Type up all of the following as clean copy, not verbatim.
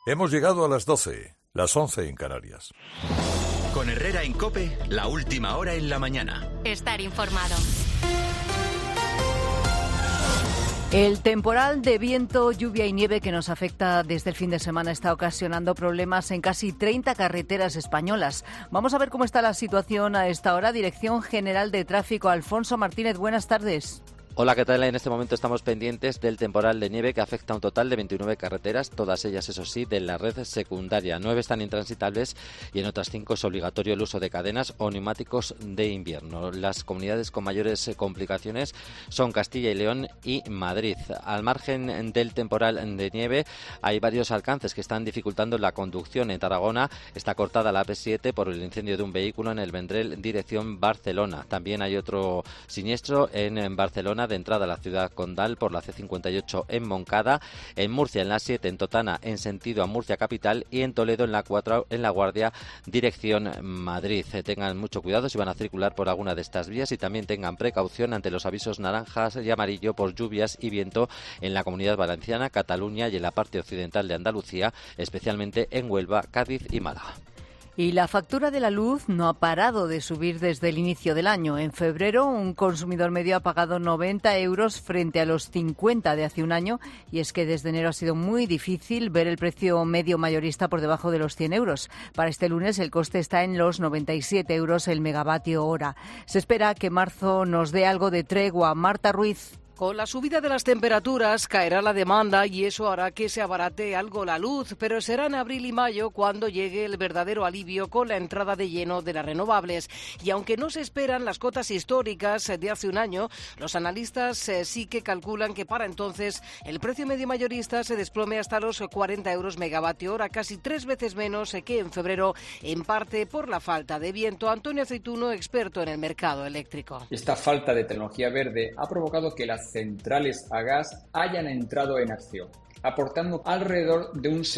Hemos llegado a las 12, las 11 en Canarias. Con Herrera en COPE, la última hora en la mañana. Estar informado. El temporal de viento, lluvia y nieve que nos afecta desde el fin de semana está ocasionando problemas en casi 30 carreteras españolas. Vamos a ver cómo está la situación a esta hora. Dirección General de Tráfico, Alfonso Martínez, buenas tardes. Hola, ¿qué tal? En este momento estamos pendientes del temporal de nieve que afecta a un total de 29 carreteras, todas ellas, eso sí, de la red secundaria. 9 están intransitables y en otras 5 es obligatorio el uso de cadenas o neumáticos de invierno. Las comunidades con mayores complicaciones son Castilla y León y Madrid. Al margen del temporal de nieve hay varios alcances que están dificultando la conducción. En Tarragona está cortada la AP7 por el incendio de un vehículo en el Vendrell, dirección Barcelona. También hay otro siniestro en Barcelona, de entrada a la ciudad condal por la C58 en Moncada, en Murcia en la 7 en Totana en sentido a Murcia capital y en Toledo en la 4 en La Guardia dirección Madrid. Tengan mucho cuidado si van a circular por alguna de estas vías y también tengan precaución ante los avisos naranjas y amarillo por lluvias y viento en la Comunidad Valenciana, Cataluña y en la parte occidental de Andalucía, especialmente en Huelva, Cádiz y Málaga. Y la factura de la luz no ha parado de subir desde el inicio del año. En febrero, un consumidor medio ha pagado 90 euros frente a los 50 de hace un año. Y es que desde enero ha sido muy difícil ver el precio medio mayorista por debajo de los 100 euros. Para este lunes el coste está en los 97 euros el megavatio hora. Se espera que marzo nos dé algo de tregua. Marta Ruiz. Con la subida de las temperaturas caerá la demanda y eso hará que se abarate algo la luz, pero será en abril y mayo cuando llegue el verdadero alivio con la entrada de lleno de las renovables. Y aunque no se esperan las cotas históricas de hace un año, los analistas sí que calculan que para entonces el precio medio mayorista se desplome hasta los 40 euros megavatio hora, casi 3 veces menos que en febrero, en parte por la falta de viento. Antonio Aceituno, experto en el mercado eléctrico. Esta falta de tecnología verde ha provocado que las centrales a gas hayan entrado en acción, aportando alrededor de un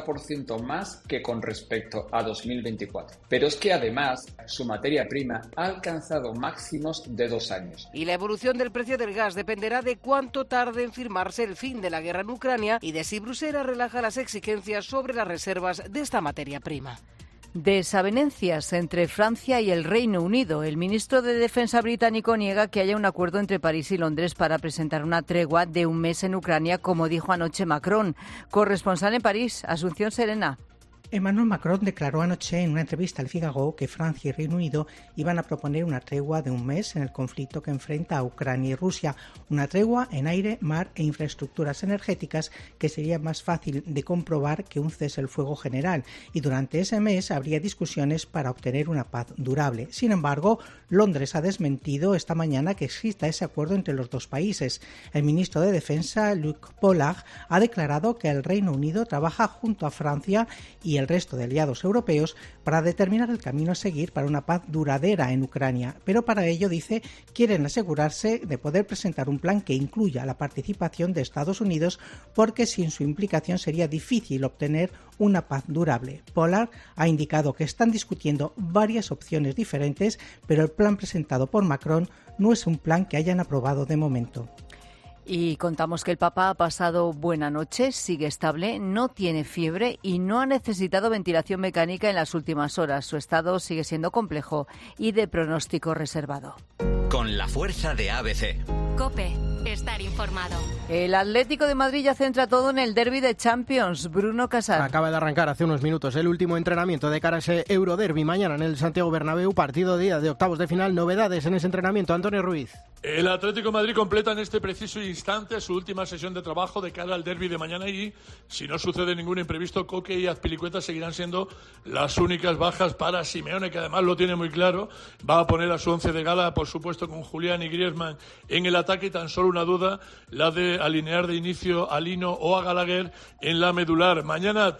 70% más que con respecto a 2024. Pero es que además su materia prima ha alcanzado máximos de 2 años. Y la evolución del precio del gas dependerá de cuánto tarde en firmarse el fin de la guerra en Ucrania y de si Bruselas relaja las exigencias sobre las reservas de esta materia prima. Desavenencias entre Francia y el Reino Unido. El ministro de Defensa británico niega que haya un acuerdo entre París y Londres para presentar una tregua de un mes en Ucrania, como dijo anoche Macron. Corresponsal en París, Asunción Serena. Emmanuel Macron declaró anoche en una entrevista al Figaro que Francia y Reino Unido iban a proponer una tregua de un mes en el conflicto que enfrenta a Ucrania y Rusia, una tregua en aire, mar e infraestructuras energéticas que sería más fácil de comprobar que un cese el fuego general, y durante ese mes habría discusiones para obtener una paz durable. Sin embargo, Londres ha desmentido esta mañana que exista ese acuerdo entre los dos países. El ministro de Defensa, Luc Pollard, ha declarado que el Reino Unido trabaja junto a Francia y el resto de aliados europeos para determinar el camino a seguir para una paz duradera en Ucrania, pero para ello, dice, quieren asegurarse de poder presentar un plan que incluya la participación de Estados Unidos, porque sin su implicación sería difícil obtener una paz durable. Pollard ha indicado que están discutiendo varias opciones diferentes, pero el plan presentado por Macron no es un plan que hayan aprobado de momento. Y contamos que el Papa ha pasado buena noche, sigue estable, no tiene fiebre y no ha necesitado ventilación mecánica en las últimas horas. Su estado sigue siendo complejo y de pronóstico reservado. Con la fuerza de ABC. COPE, estar informado. El Atlético de Madrid ya centra todo en el derbi de Champions. Bruno Casar. Acaba de arrancar hace unos minutos el último entrenamiento de cara a ese Euroderbi mañana en el Santiago Bernabéu, partido día de octavos de final. Novedades en ese entrenamiento, Antonio Ruiz. El Atlético de Madrid completa en este preciso instante su última sesión de trabajo de cara al derbi de mañana y, si no sucede ningún imprevisto, Coque y Azpilicueta seguirán siendo las únicas bajas para Simeone, que además lo tiene muy claro. Va a poner a su once de gala, por supuesto, con Julián y Griezmann en el ataque. Tan solo una duda, la de alinear de inicio a Lino o a Gallagher en la medular. Mañana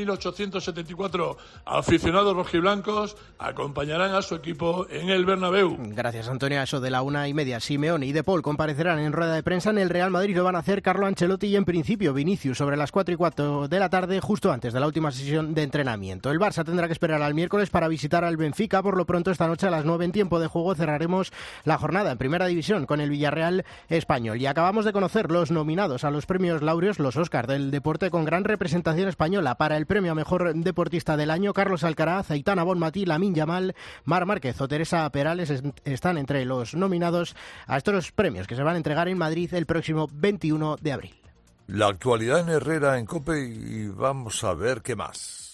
3.874 aficionados rojiblancos acompañarán a su equipo en el Bernabéu. Gracias, Antonio. A eso de la 1:30. Simeone y De Paul comparecerán en rueda de prensa. En el Real Madrid lo van a hacer Carlo Ancelotti y en principio Vinicius sobre las 4:15 de la tarde, justo antes de la última sesión de entrenamiento. El Barça tendrá que esperar al miércoles para visitar al Benfica. Por lo pronto, esta noche a las 9 en tiempo de juego cerraremos la jornada en Primera División con el Villarreal español. Y acabamos de conocer los nominados a los premios Laureos, los Óscar del deporte, con gran representación española. Para el premio a Mejor Deportista del Año, Carlos Alcaraz, Aitana Bonmatí, Lamine Yamal, Marc Márquez o Teresa Perales están entre los nominados a estos premios que se van a entregar en Madrid el próximo 21 de abril. La actualidad en Herrera en COPE y vamos a ver qué más.